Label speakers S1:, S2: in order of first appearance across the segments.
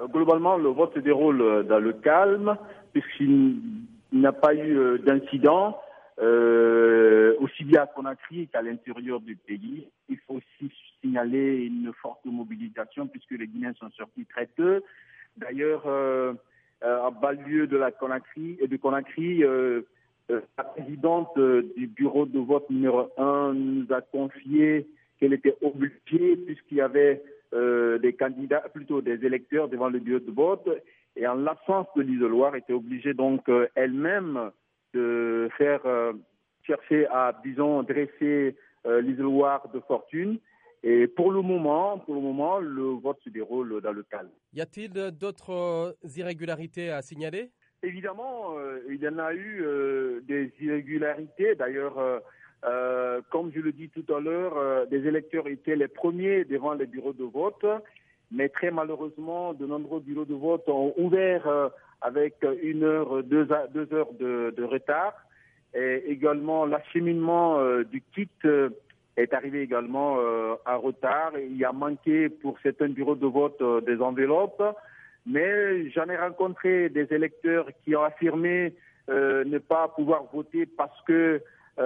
S1: Globalement, le vote se déroule dans le calme, puisqu'il n'y a pas eu d'incident, aussi bien à Conakry qu'à l'intérieur du pays. Il faut aussi signaler une forte mobilisation, puisque les Guinéens sont sortis très tôt. D'ailleurs, à banlieue de Conakry, la présidente du bureau de vote numéro 1 nous a confié qu'elle était obligée, puisqu'il y avait des candidats, plutôt des électeurs devant le bureau de vote, et en l'absence de l'isoloir, était obligée donc elle-même de chercher à, disons, dresser l'isoloir de fortune. Et pour le moment, le vote se déroule dans le calme.
S2: Y a-t-il d'autres irrégularités à signaler?
S1: Évidemment, il y en a eu des irrégularités. D'ailleurs, comme je le dis tout à l'heure, des électeurs étaient les premiers devant les bureaux de vote, mais très malheureusement, de nombreux bureaux de vote ont ouvert avec 1 heure, 2 heures de retard. Et également, l'acheminement du kit est arrivé également en retard. Il a manqué pour certains bureaux de vote des enveloppes. Mais j'en ai rencontré des électeurs qui ont affirmé ne pas pouvoir voter parce que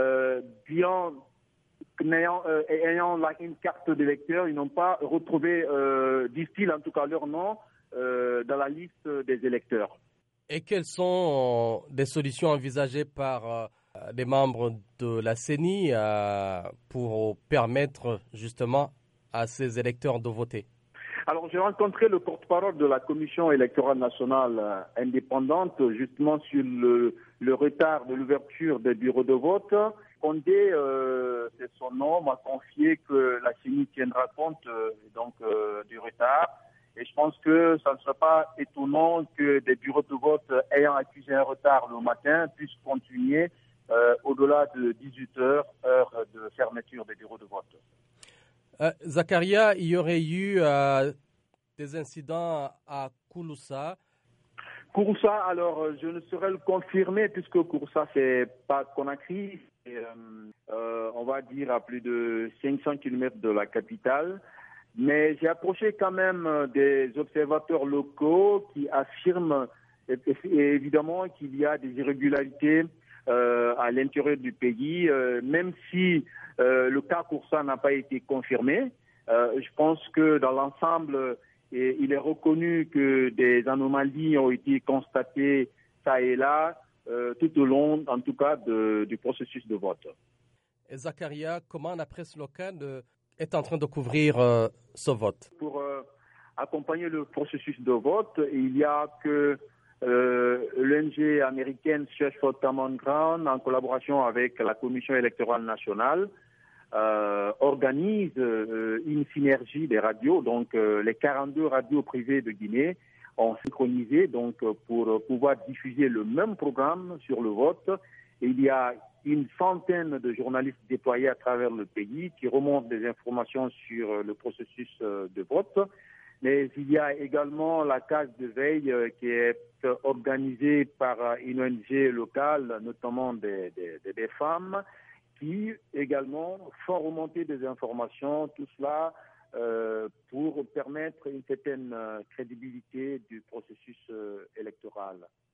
S1: ayant une carte d'électeur, ils n'ont pas retrouvé, disent-ils en tout cas leur nom, dans la liste des électeurs.
S2: Et quelles sont les solutions envisagées par les membres de la CENI pour permettre justement à ces électeurs de voter?
S1: Alors, j'ai rencontré le porte-parole de la Commission électorale nationale indépendante, justement sur le retard de l'ouverture des bureaux de vote. Condé, c'est son nom, m'a confié que la CENI tiendra compte du retard. Et je pense que ça ne serait pas étonnant que des bureaux de vote ayant accusé un retard le matin puissent continuer au-delà de 18 heures, heure de fermeture des bureaux de vote.
S2: Zakaria, il y aurait eu des incidents à Kouloussa.
S1: Kouroussa, alors je ne saurais le confirmer puisque Kouroussa, c'est pas Conakry, on va dire à plus de 500 km de la capitale. Mais j'ai approché quand même des observateurs locaux qui affirment évidemment qu'il y a des irrégularités à l'intérieur du pays, même si le cas Kouroussa n'a pas été confirmé. Je pense que dans l'ensemble, il est reconnu que des anomalies ont été constatées ça et là, tout au long, en tout cas, du processus de vote.
S2: Et Zakaria, comment la presse locale est en train de couvrir ce vote?
S1: Pour accompagner le processus de vote, il y a que l'ONG américaine Search for Common Ground, en collaboration avec la Commission électorale nationale, organise une synergie des radios. Donc, les 42 radios privées de Guinée ont synchronisé donc, pour pouvoir diffuser le même programme sur le vote. Et il y a une centaine de journalistes déployés à travers le pays qui remontent des informations sur le processus de vote. Mais il y a également la case de veille qui est organisée par une ONG locale, notamment des femmes, qui également font remonter des informations, tout cela pour permettre une certaine crédibilité du processus électoral.